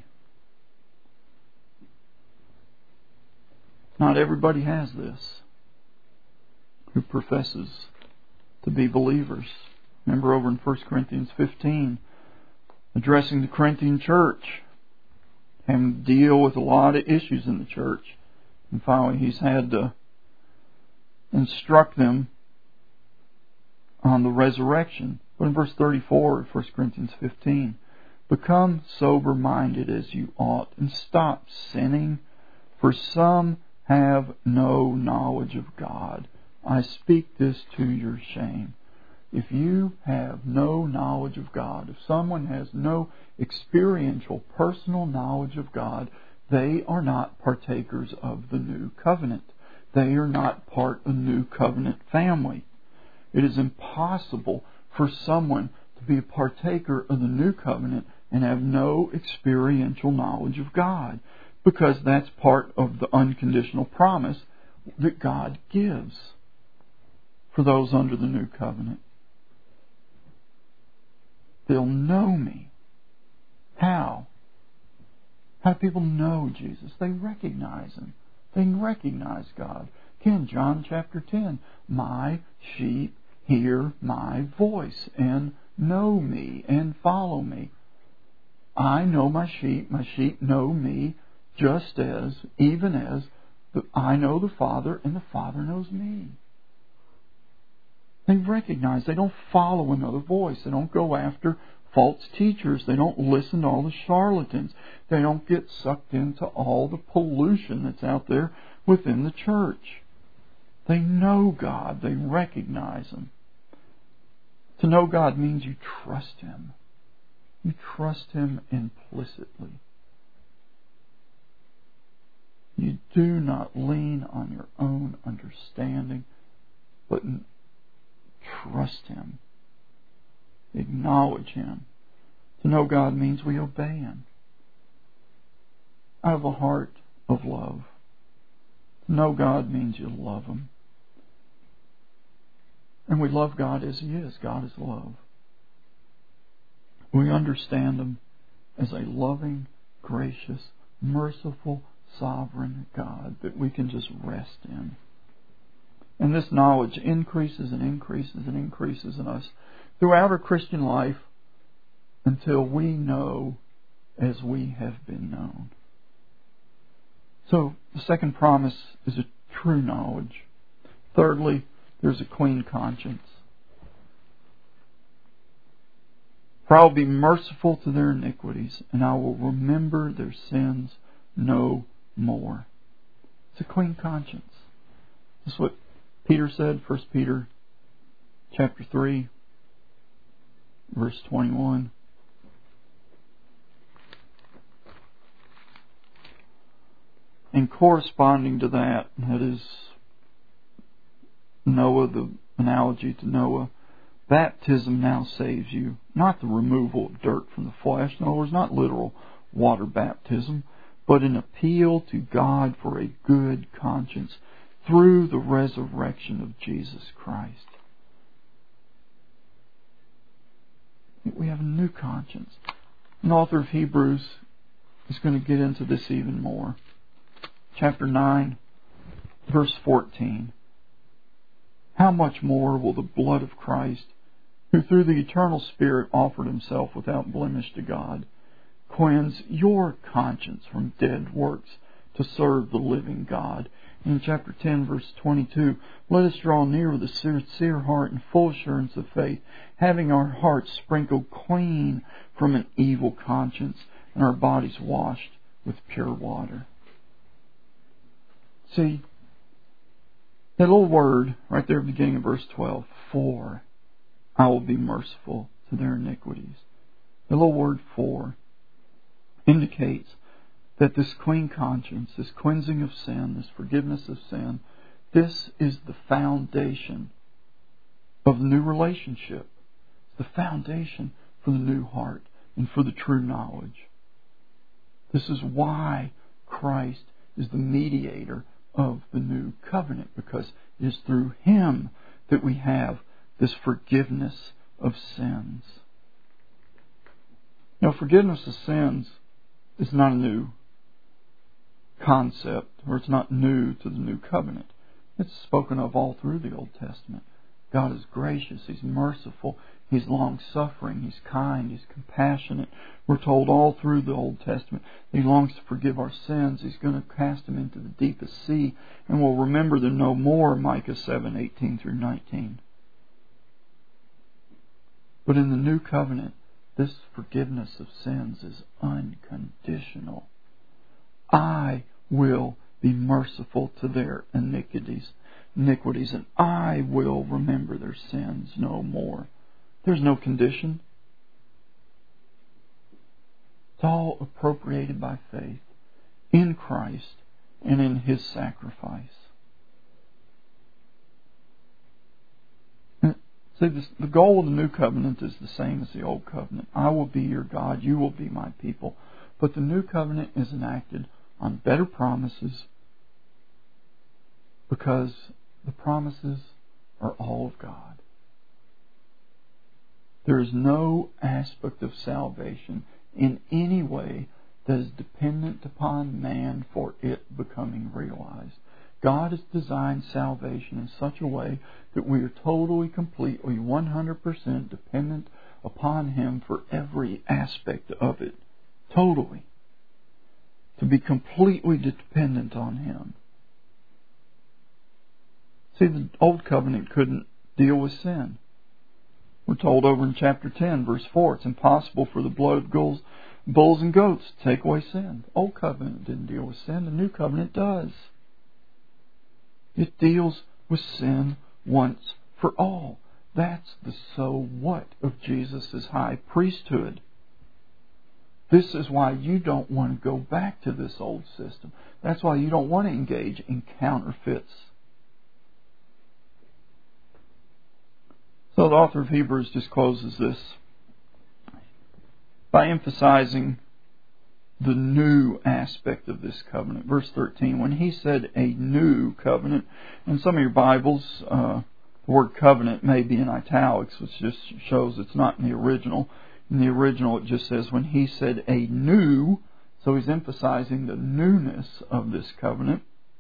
Not everybody has this who professes to be believers. Remember over in 1 Corinthians 15, addressing the Corinthian church, having to deal with a lot of issues in the church. And finally, he's had to instruct them on the resurrection. But in verse 34 of 1 Corinthians 15, become sober-minded as you ought, and stop sinning, for some have no knowledge of God. I speak this to your shame. If you have no knowledge of God, if someone has no experiential, personal knowledge of God, they are not partakers of the new covenant. They are not part of the new covenant family. It is impossible for someone to be a partaker of the new covenant and have no experiential knowledge of God, because that's part of the unconditional promise that God gives for those under the new covenant. they'll know me. How? How do people know Jesus? They recognize Him. They recognize God. Again, John chapter 10. My sheep hear my voice and know me and follow me. I know my sheep know me, just as, even as I know the Father and the Father knows me. They recognize, they don't follow another voice. They don't go after false teachers. They don't listen to all the charlatans. They don't get sucked into all the pollution that's out there within the church. They know God. They recognize Him. To know God means you trust Him. You trust Him implicitly. You do not lean on your own understanding, but trust Him. Acknowledge Him. To know God means we obey Him out of a heart of love. To know God means you love Him. And we love God as He is. God is love. We understand Him as a loving, gracious, merciful, sovereign God that we can just rest in. And this knowledge increases and increases and increases in us throughout our Christian life until we know as we have been known. So the second promise is a true knowledge. Thirdly, there's a clean conscience. For I will be merciful to their iniquities, and I will remember their sins no more. It's a clean conscience. That's what Peter said, 1 Peter chapter 3, verse 21. And corresponding to that is Noah, the analogy to Noah. Baptism now saves you, not the removal of dirt from the flesh. In other words, not literal water baptism, but an appeal to God for a good conscience through the resurrection of Jesus Christ. We have a new conscience. An author of Hebrews is going to get into this even more. Chapter 9, verse 14. How much more will the blood of Christ, who through the eternal Spirit offered Himself without blemish to God, cleanse your conscience from dead works to serve the living God? In chapter 10, verse 22, let us draw near with a sincere heart and full assurance of faith, having our hearts sprinkled clean from an evil conscience and our bodies washed with pure water. See, that little word right there at the beginning of verse 12, for I will be merciful to their iniquities. The little word for indicates that this clean conscience, this cleansing of sin, this forgiveness of sin, this is the foundation of the new relationship. It's the foundation for the new heart and for the true knowledge. This is why Christ is the mediator of the new covenant, because it is through Him that we have this forgiveness of sins. Now, forgiveness of sins is not a new concept, or it's not new to the new covenant. It's spoken of all through the Old Testament. God is gracious, He's merciful, He's long-suffering, He's kind, He's compassionate. We're told all through the Old Testament He longs to forgive our sins. He's going to cast them into the deepest sea, and we'll remember them no more, Micah 7:18 through 19. But in the new covenant, this forgiveness of sins is unconditional. I will be merciful to their iniquities, and I will remember their sins no more. There's no condition. It's all appropriated by faith in Christ and in His sacrifice. See, the goal of the new covenant is the same as the old covenant. I will be your God, you will be my people. But the new covenant is enacted on better promises, because the promises are all of God. There is no aspect of salvation in any way that is dependent upon man for it becoming realized. God has designed salvation in such a way that we are totally, completely, 100% dependent upon Him for every aspect of it. Totally. To be completely dependent on Him. See, the Old Covenant couldn't deal with sin. We're told over in chapter 10, verse 4, it's impossible for the blood of bulls and goats to take away sin. The Old Covenant didn't deal with sin. The New Covenant does. It deals with sin once for all. That's the so what of Jesus' high priesthood. This is why you don't want to go back to this old system. That's why you don't want to engage in counterfeits. So the author of Hebrews just closes this by emphasizing the new aspect of this covenant. Verse 13, when he said a new covenant, in some of your Bibles, the word covenant may be in italics, which just shows it's not in the original. In the original it just says when he said a new, so he's emphasizing the newness of this covenant.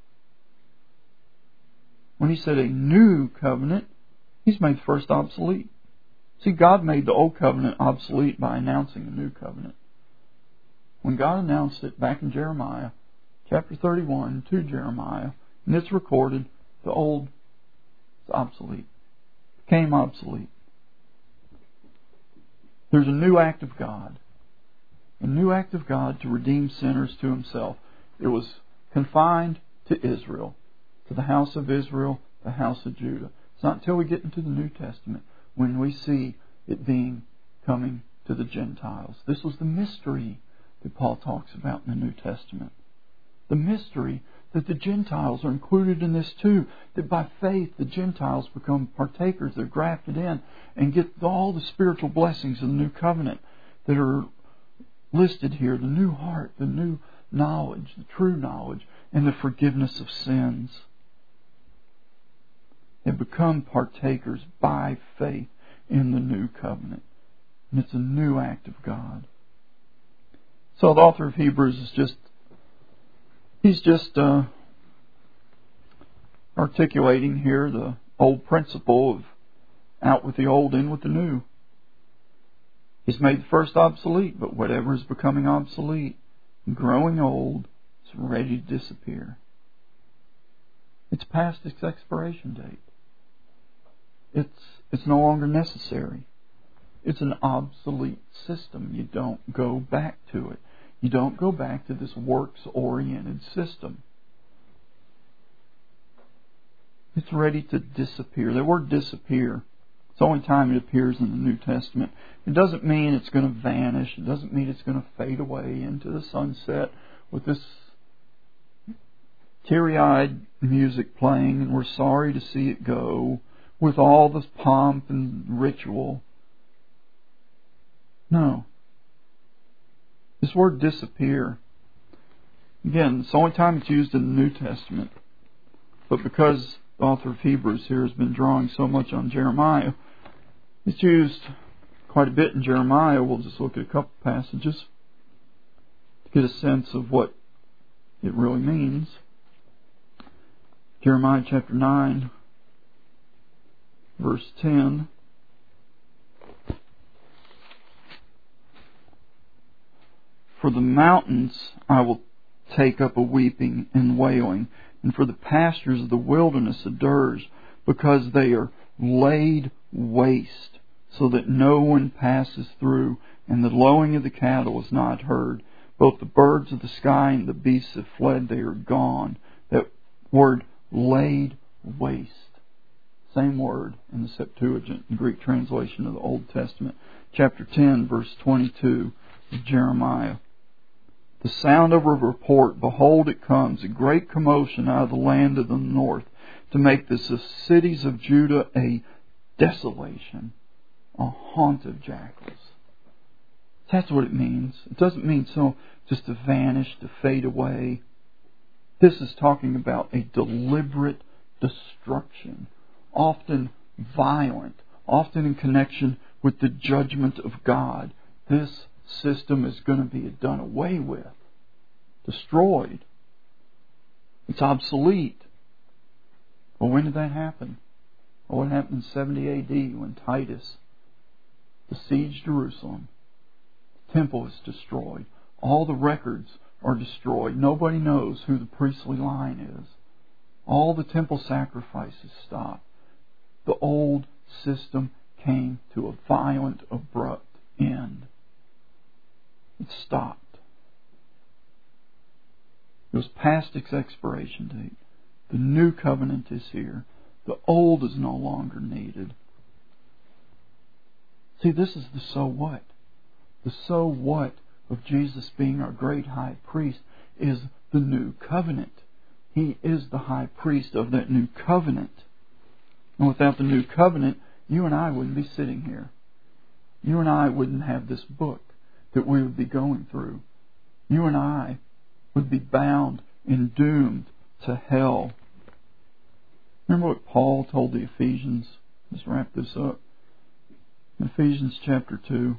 When he said a new covenant, He's made the first obsolete. See, God made the old covenant obsolete by announcing a new covenant. When God announced it back in Jeremiah, chapter 31 to Jeremiah, and it's recorded, the old is obsolete. Became obsolete. There's a new act of God. A new act of God to redeem sinners to Himself. It was confined to Israel, to the house of Israel, the house of Judah. It's not until we get into the New Testament when we see it coming to the Gentiles. This was the mystery that Paul talks about in the New Testament. The mystery that the Gentiles are included in this too. That by faith the Gentiles become partakers. They're grafted in and get all the spiritual blessings of the New Covenant that are listed here. The new heart, the new knowledge, the true knowledge, and the forgiveness of sins. They become partakers by faith in the new covenant. And it's a new act of God. So the author of Hebrews is he's just articulating here the old principle of out with the old, in with the new. He's made the first obsolete, but whatever is becoming obsolete, growing old, is ready to disappear. It's past its expiration date. It's no longer necessary. It's an obsolete system. You don't go back to it. You don't go back to this works-oriented system. It's ready to disappear. The word disappear, it's the only time it appears in the New Testament. It doesn't mean it's going to vanish. It doesn't mean it's going to fade away into the sunset with this teary-eyed music playing and we're sorry to see it go, with all this pomp and ritual. No. This word disappear, again, it's the only time it's used in the New Testament. But because the author of Hebrews here has been drawing so much on Jeremiah, it's used quite a bit in Jeremiah. We'll just look at a couple passages to get a sense of what it really means. Jeremiah chapter 9. Verse 10. For the mountains I will take up a weeping and wailing, and for the pastures of the wilderness a dirge, because they are laid waste, so that no one passes through, and the lowing of the cattle is not heard. Both the birds of the sky and the beasts have fled, they are gone. That word, laid waste. Same word in the Septuagint, the Greek translation of the Old Testament. Chapter 10, verse 22 of Jeremiah. The sound of a report, behold it comes, a great commotion out of the land of the north, to make the cities of Judah a desolation, a haunt of jackals. That's what it means. It doesn't mean so just to vanish, to fade away. This is talking about a deliberate destruction. Often violent, often in connection with the judgment of God. This system is going to be done away with, destroyed. It's obsolete. Well, when did that happen? Well, it happened in 70 A.D. when Titus besieged Jerusalem. The temple was destroyed. All the records are destroyed. Nobody knows who the priestly line is. All the temple sacrifices stopped. The old system came to a violent, abrupt end. It stopped. It was past its expiration date. The new covenant is here. The old is no longer needed. See, this is the so what. The so what of Jesus being our great high priest is the new covenant. He is the high priest of that new covenant. And without the new covenant, you and I wouldn't be sitting here. You and I wouldn't have this book that we would be going through. You and I would be bound and doomed to hell. Remember what Paul told the Ephesians? Let's wrap this up. In Ephesians chapter 2.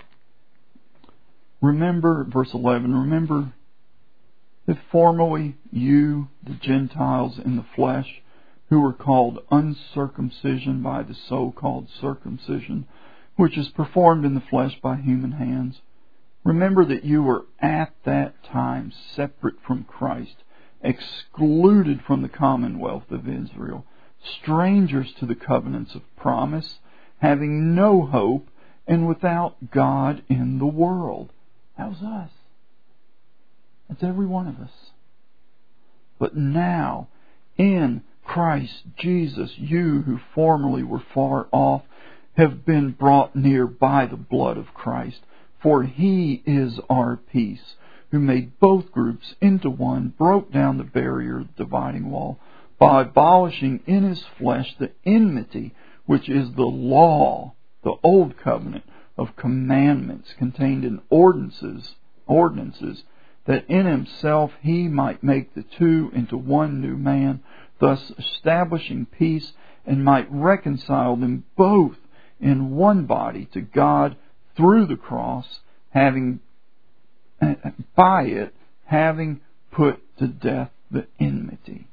Remember, verse 11, remember that formerly you, the Gentiles in the flesh, who were called uncircumcision by the so-called circumcision, which is performed in the flesh by human hands. Remember that you were at that time separate from Christ, excluded from the commonwealth of Israel, strangers to the covenants of promise, having no hope, and without God in the world. That was us. That's every one of us. But now, in Christ Jesus, you who formerly were far off have been brought near by the blood of Christ. For He is our peace, who made both groups into one, broke down the barrier, the dividing wall, by abolishing in His flesh the enmity, which is the law, the old covenant of commandments contained in ordinances, that in Himself He might make the two into one new man, thus establishing peace, and might reconcile them both in one body to God through the cross, having put to death the enmity.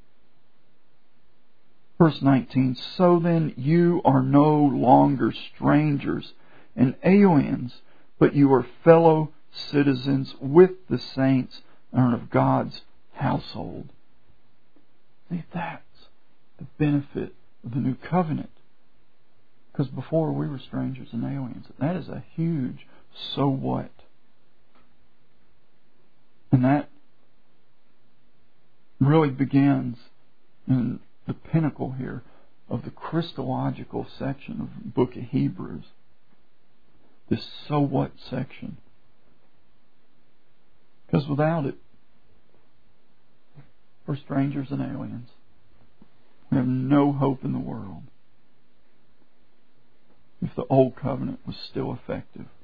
Verse 19, so then you are no longer strangers and aliens, but you are fellow citizens with the saints and of God's household. See, that's the benefit of the new covenant. Because before we were strangers and aliens. That is a huge so what. And that really begins in the pinnacle here of the Christological section of the book of Hebrews. This so what section. Because without it, we're strangers and aliens. We have no hope in the world if the old covenant was still effective.